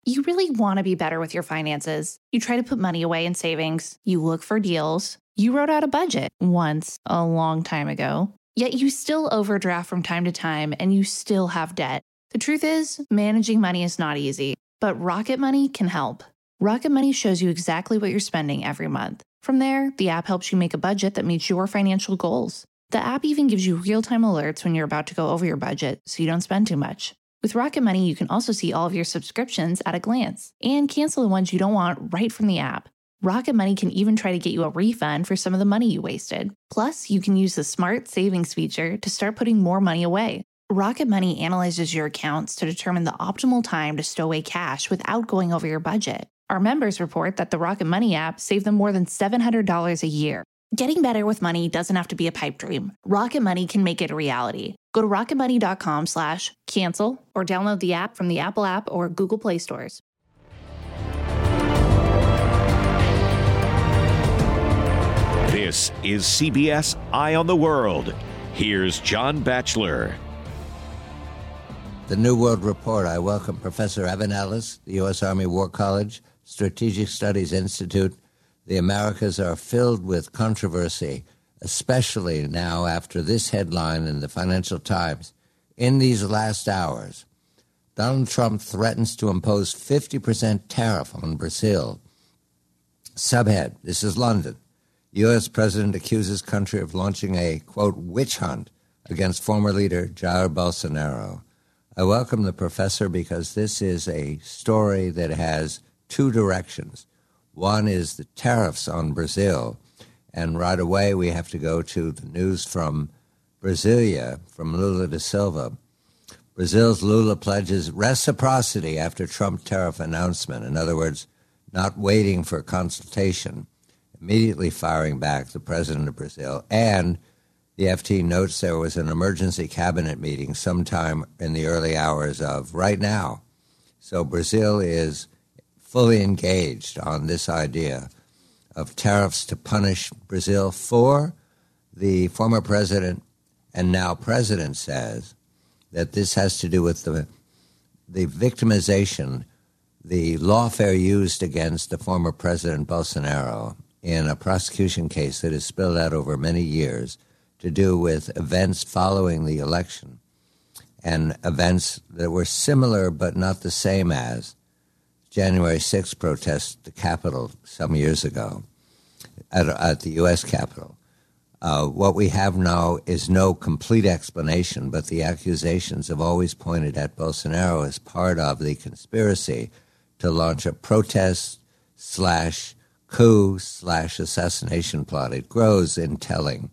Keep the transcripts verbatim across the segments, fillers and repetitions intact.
You really want to be better with your finances. You try to put money away in savings. You look for deals. You wrote out a budget once, a long time ago. Yet you still overdraft from time to time and you still have debt. The truth is, managing money is not easy, but Rocket Money can help. Rocket Money shows you exactly what you're spending every month. From there, the app helps you make a budget that meets your financial goals. The app even gives you real-time alerts when you're about to go over your budget so you don't spend too much. With Rocket Money, you can also see all of your subscriptions at a glance and cancel the ones you don't want right from the app. Rocket Money can even try to get you a refund for some of the money you wasted. Plus, you can use the Smart Savings feature to start putting more money away. Rocket Money analyzes your accounts to determine the optimal time to stow away cash without going over your budget. Our members report that the Rocket Money app saved them more than seven hundred dollars a year. Getting better with money doesn't have to be a pipe dream. Rocket Money can make it a reality. Go to rocketmoney.com slash cancel or download the app from the Apple app or Google Play stores. This is C B S Eye on the World. Here's John Batchelor. The New World Report. I welcome Professor Evan Ellis, the U S Army War College Strategic Studies Institute. The Americas are filled with controversy, especially now after this headline in the Financial Times. In these last hours, Donald Trump threatens to impose fifty percent tariff on Brazil. Subhead, this is London. U S president accuses country of launching a, quote, witch hunt against former leader Jair Bolsonaro. I welcome the professor because this is a story that has two directions. One is the tariffs on Brazil, and right away we have to go to the news from Brasilia, from Lula da Silva. Brazil's Lula pledges reciprocity after Trump tariff announcement. In other words, not waiting for consultation, immediately firing back the president of Brazil. And the F T notes there was an emergency cabinet meeting sometime in the early hours of right now. So Brazil is fully engaged on this idea of tariffs to punish Brazil for the former president and now president says that this has to do with the the victimization, the lawfare used against the former president Bolsonaro in a prosecution case that has spilled out over many years to do with events following the election and events that were similar but not the same as January sixth protests at the Capitol some years ago, at, at the U S Capitol. Uh, what we have now is no complete explanation, but the accusations have always pointed at Bolsonaro as part of the conspiracy to launch a protest slash coup slash assassination plot. It grows in telling.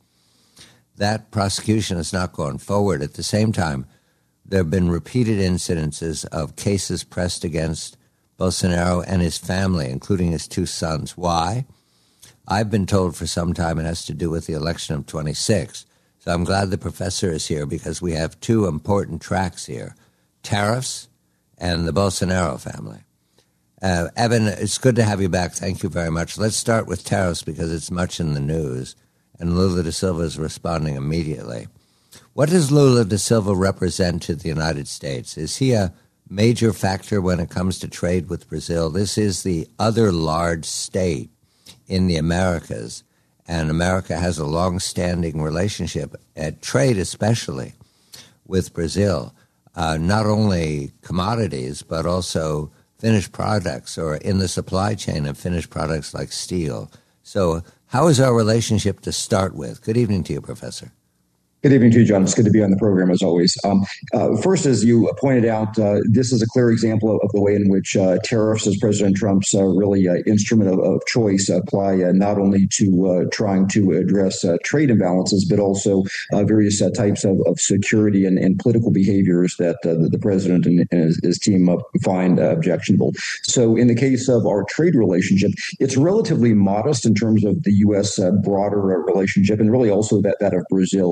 That prosecution has not gone forward. At the same time, there have been repeated incidences of cases pressed against Bolsonaro and his family, including his two sons. Why? I've been told for some time it has to do with the election of twenty-six. So I'm glad the professor is here because we have two important tracks here, tariffs and the Bolsonaro family. Uh, Evan, it's good to have you back. Thank you very much. Let's start with tariffs because it's much in the news, and Lula da Silva is responding immediately. What does Lula da Silva represent to the United States? Is he a major factor when it comes to trade with Brazil? This is the other large state in the Americas, and America has a long-standing relationship, at trade especially, with Brazil. Uh, not only commodities, but also finished products or in the supply chain of finished products like steel. So how is our relationship to start with? Good evening to you, Professor. Good evening to you, John. It's good to be on the program, as always. Um, uh, first, as you pointed out, uh, this is a clear example of, of the way in which uh, tariffs, as President Trump's uh, really uh, instrument of, of choice, apply uh, not only to uh, trying to address uh, trade imbalances, but also uh, various uh, types of, of security and, and political behaviors that uh, the, the president and, and his, his team uh, find uh, objectionable. So in the case of our trade relationship, it's relatively modest in terms of the U S uh, broader uh, relationship, and really also that, that of Brazil. About the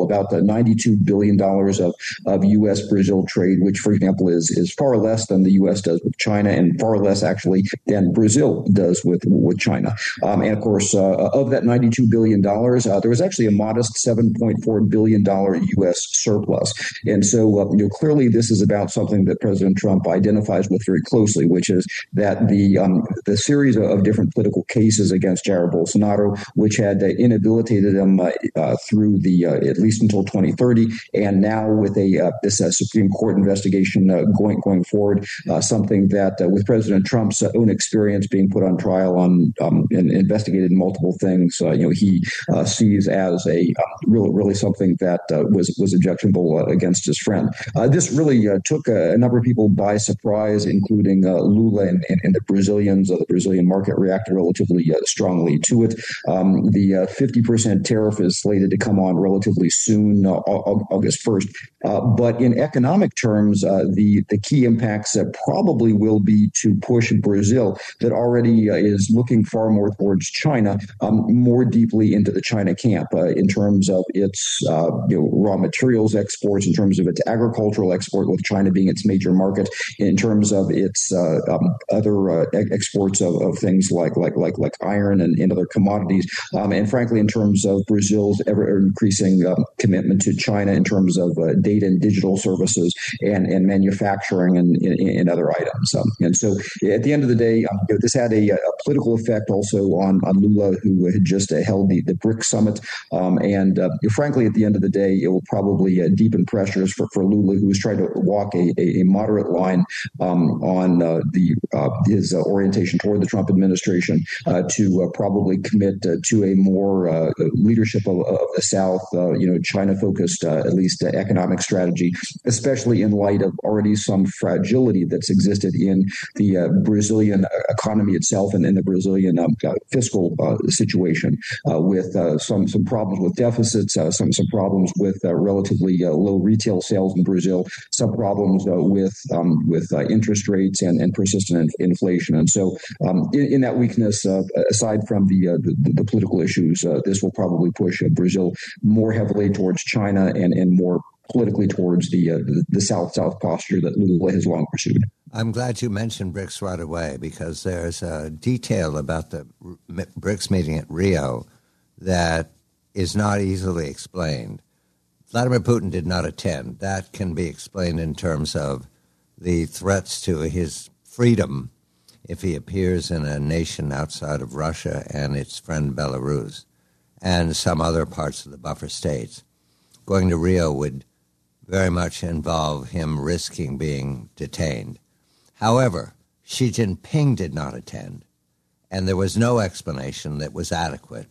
ninety-two billion dollars of, of U S Brazil trade, which, for example, is, is far less than the U S does with China and far less actually than Brazil does with, with China. Um, and of course, uh, of that ninety-two billion dollars, uh, there was actually a modest seven point four billion dollars U S surplus. And so, uh, you know, clearly this is about something that President Trump identifies with very closely, which is that the um, the series of different political cases against Jair Bolsonaro, which had uh, inhabilitated him uh, uh, through the uh, at least until twenty thirty, and now with a uh, this uh, Supreme Court investigation uh, going going forward, uh, something that uh, with President Trump's uh, own experience being put on trial on um, and investigated multiple things, uh, you know, he uh, sees as a uh, really really something that uh, was was objectionable uh, against his friend. Uh, this really uh, took a, a number of people by surprise, including uh, Lula and, and, and the Brazilians. Uh, the Brazilian market reacted relatively uh, strongly to it. Um, the uh, fifty percent tariff is slated to come on relatively soon, uh, August first. Uh, but in economic terms, uh, the, the key impacts uh, probably will be to push Brazil, that already uh, is looking far more towards China, um, more deeply into the China camp uh, in terms of its uh, you know, raw materials exports, in terms of its agricultural export, with China being its major market, in terms of its uh, um, other uh, exports of, of things like like like like iron and, and other commodities, um, and frankly, in terms of Brazil's ever increasing um, commitment to China in terms of uh, data and digital services and, and manufacturing and, and, and other items. Um, and so, at the end of the day, um, you know, this had a, a political effect also on, on Lula, who had just uh, held the, the BRICS summit. Um, and uh, frankly, at the end of the day, it will probably uh, deepen pressures for, for Lula, who is trying to walk a, a, a moderate line um, on uh, the uh, his uh, orientation toward the Trump administration, uh, to uh, probably commit uh, to a more uh, leadership of, of the South, uh, you know, China-focused, uh, at least uh, economic strategy, especially in light of already some fragility that's existed in the uh, Brazilian economy itself and in the Brazilian um, uh, fiscal uh, situation, uh, with uh, some some problems with deficits, uh, some some problems with uh, relatively uh, low retail sales in Brazil, some problems uh, with um, with uh, interest rates and, and persistent in- inflation. And so, um, in, in that weakness, uh, aside from the, uh, the the political issues, uh, this will probably push uh, Brazil more heavily towards China and and more politically towards the uh, the, the South-South posture that Lula has long pursued. I'm glad you mentioned BRICS right away, because there's a detail about the BRICS meeting at Rio that is not easily explained. Vladimir Putin did not attend. That can be explained in terms of the threats to his freedom if he appears in a nation outside of Russia and its friend Belarus and some other parts of the buffer states. Going to Rio would very much involve him risking being detained. However, Xi Jinping did not attend, and there was no explanation that was adequate.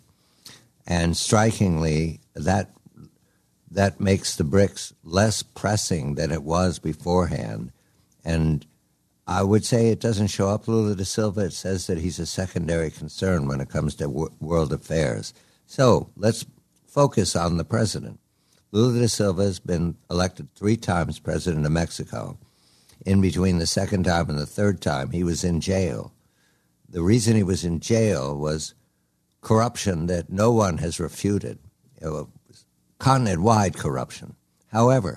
And strikingly, that that makes the BRICS less pressing than it was beforehand. And I would say it doesn't show up Lula da Silva. It says that he's a secondary concern when it comes to w- world affairs. So let's focus on the president. Lula da Silva has been elected three times president of Mexico. In between the second time and the third time, he was in jail. The reason he was in jail was corruption that no one has refuted, you know, continent-wide corruption. However,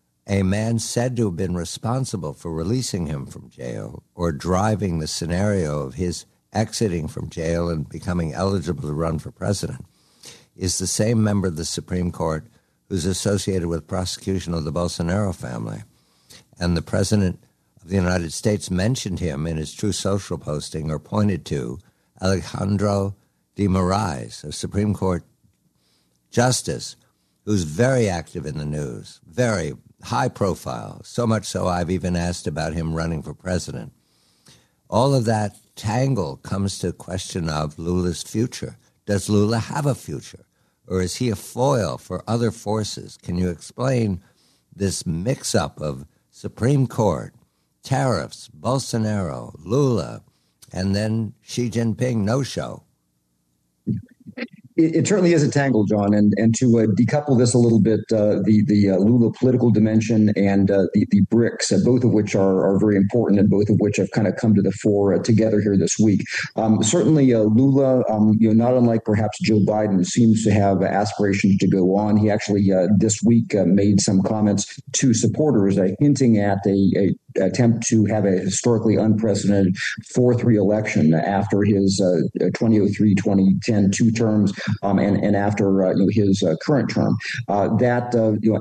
a man said to have been responsible for releasing him from jail or driving the scenario of his exiting from jail and becoming eligible to run for president is the same member of the Supreme Court who's associated with prosecution of the Bolsonaro family. And the president of the United States mentioned him in his True Social posting, or pointed to Alejandro de Moraes, a Supreme Court justice who's very active in the news, very high profile, so much so I've even asked about him running for president. All of that tangle comes to a question of Lula's future. Does Lula have a future? Or is he a foil for other forces? Can you explain this mix-up of Supreme Court, tariffs, Bolsonaro, Lula, and then Xi Jinping no-show? It, it certainly is a tangle, John, and and to uh, decouple this a little bit, uh, the the uh, Lula political dimension and uh, the the BRICS, uh, both of which are are very important, and both of which have kind of come to the fore uh, together here this week. Um, certainly, uh, Lula, um, you know, not unlike perhaps Joe Biden, seems to have aspirations to go on. He actually uh, this week uh, made some comments to supporters, uh, hinting at a, a attempt to have a historically unprecedented fourth re-election after his uh, twenty oh three twenty ten two terms, um, and, and after uh, you know, his uh, current term. Uh, that, uh, you know,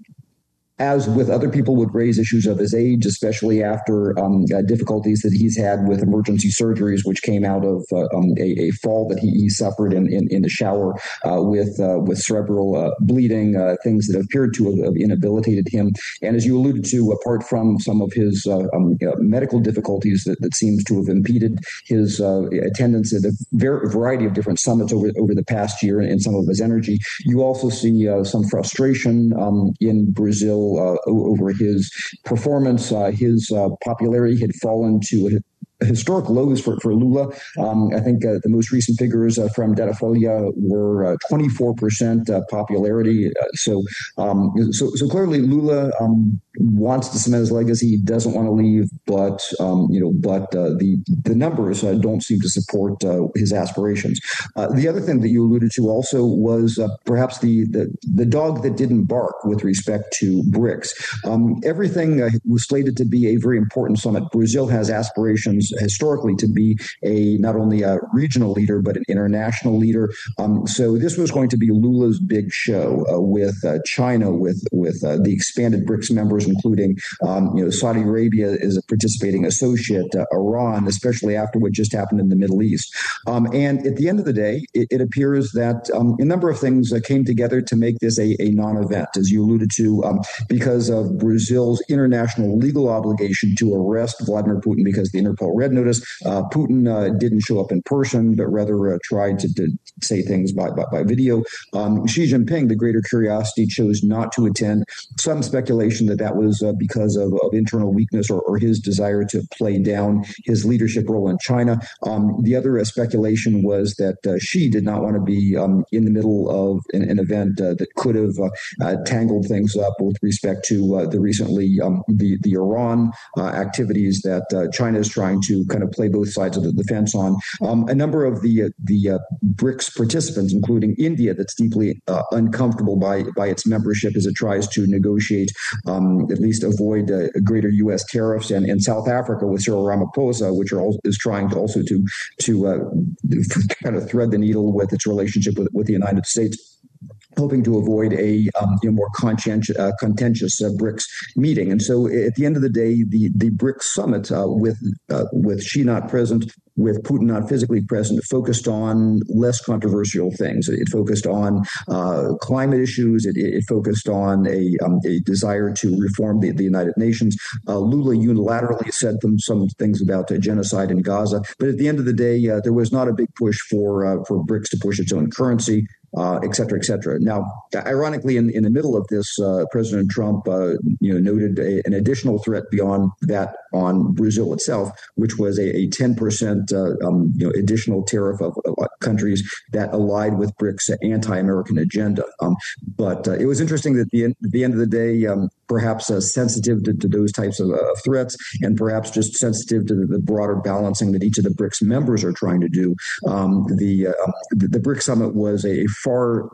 as with other people, would raise issues of his age, especially after um, uh, difficulties that he's had with emergency surgeries, which came out of uh, um, a, a fall that he, he suffered in, in, in the shower uh, with uh, with cerebral uh, bleeding, uh, things that appeared to have, have inhabilitated him. And as you alluded to, apart from some of his uh, um, uh, medical difficulties that, that seems to have impeded his uh, attendance at a ver- variety of different summits over, over the past year, and, and some of his energy, you also see uh, some frustration um, in Brazil Uh, over his performance. Uh, his uh, popularity had fallen to a historic lows for, for Lula. Um, I think uh, the most recent figures uh, from Datafolha were uh, twenty-four percent uh, popularity. Uh, so, um, so, so clearly Lula um, wants to cement his legacy. He doesn't want to leave, but um, you know, but uh, the the numbers uh, don't seem to support uh, his aspirations. Uh, the other thing that you alluded to also was uh, perhaps the, the the dog that didn't bark with respect to BRICS. Um, everything uh, was slated to be a very important summit. Brazil has aspirations historically to be a not only a regional leader but an international leader. Um, so this was going to be Lula's big show uh, with uh, China, with with uh, the expanded BRICS members, including um, you know, Saudi Arabia is a participating associate, uh, Iran, especially after what just happened in the Middle East. Um, and at the end of the day, it, it appears that um, a number of things uh, came together to make this a, a non-event, as you alluded to, um, because of Brazil's international legal obligation to arrest Vladimir Putin because the Interpol Red Notice. Uh, Putin uh, didn't show up in person, but rather uh, tried to, to say things by, by, by video. Um, Xi Jinping, the greater curiosity, chose not to attend. Some speculation that that was uh, because of, of internal weakness or, or his desire to play down his leadership role in China. Um, the other uh, speculation was that uh, Xi did not want to be um, in the middle of an, an event uh, that could have uh, uh, tangled things up with respect to uh, the recently um, the, the Iran uh, activities that uh, China is trying to kind of play both sides of the, the fence on. Um, a number of the uh, the uh, BRICS participants, including India, that's deeply uh, uncomfortable by by its membership as it tries to negotiate, um, at least avoid uh, greater U S tariffs, and, and South Africa with Cyril Ramaphosa, which are all, is trying to also to to uh, kind of thread the needle with its relationship with, with the United States, hoping to avoid a um, you know, more conscientious, uh, contentious uh, BRICS meeting. And so at the end of the day, the, the BRICS summit uh, with uh, with Xi not present, with Putin not physically present, focused on less controversial things. It focused on uh, climate issues. It, it focused on a, um, a desire to reform the, the United Nations. Uh, Lula unilaterally said them, some things about uh, genocide in Gaza. But at the end of the day, uh, there was not a big push for uh, for BRICS to push its own currency. Uh, et cetera, et cetera. Now, ironically, in, in the middle of this, uh, President Trump, uh, you know, noted a, an additional threat beyond that on Brazil itself, which was a, a ten percent, uh, um, you know, additional tariff of, of countries that allied with BRICS' anti-American agenda. Um, but uh, it was interesting that the, at the end of the day, um, perhaps uh, sensitive to, to those types of uh, threats, and perhaps just sensitive to the, the broader balancing that each of the BRICS members are trying to do. Um, the, uh, the the BRICS summit was a far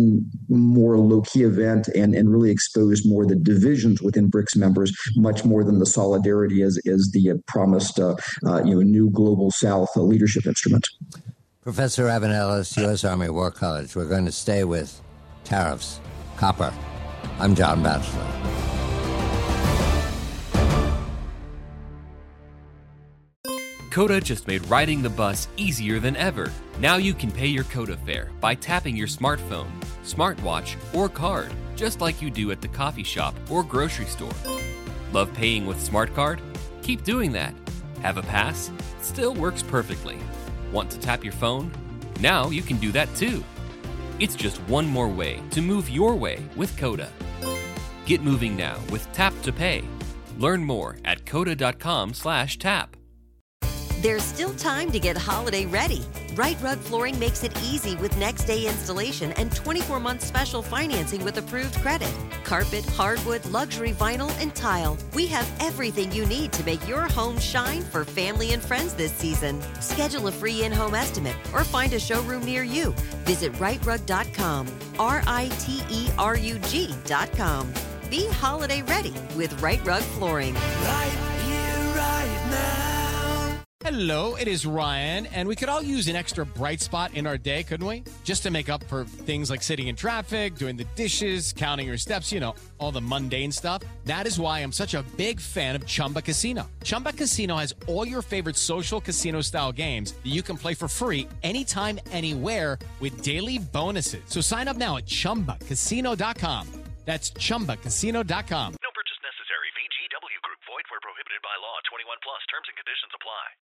more low-key event, and, and really exposed more the divisions within BRICS members, much more than the solidarity as, as the uh, promised uh, uh, you know, new global South uh, leadership instrument. Professor Evan Ellis, U S Army War College. We're going to stay with tariffs, copper. I'm John Batchelor. Coda just made riding the bus easier than ever. Now you can pay your Coda fare by tapping your smartphone, smartwatch, or card, just like you do at the coffee shop or grocery store. Love paying with Smart Card? Keep doing that. Have a pass? Still works perfectly. Want to tap your phone? Now you can do that too. It's just one more way to move your way with Coda. Get moving now with Tap to Pay. Learn more at coda dot com slash tap. There's still time to get holiday ready. Right Rug Flooring makes it easy with next-day installation and twenty-four month special financing with approved credit. Carpet, hardwood, luxury vinyl, and tile. We have everything you need to make your home shine for family and friends this season. Schedule a free in-home estimate or find a showroom near you. Visit right rug dot com. R I T E R U G dot com. Be holiday ready with Right Rug Flooring. Right here, right now. Hello, it is Ryan, and we could all use an extra bright spot in our day, couldn't we? Just to make up for things like sitting in traffic, doing the dishes, counting your steps, you know, all the mundane stuff. That is why I'm such a big fan of Chumba Casino. Chumba Casino has all your favorite social casino-style games that you can play for free anytime, anywhere with daily bonuses. So sign up now at chumba casino dot com. That's chumba casino dot com. No purchase necessary. V G W Group. Void where prohibited by law. twenty-one plus. Terms and conditions apply.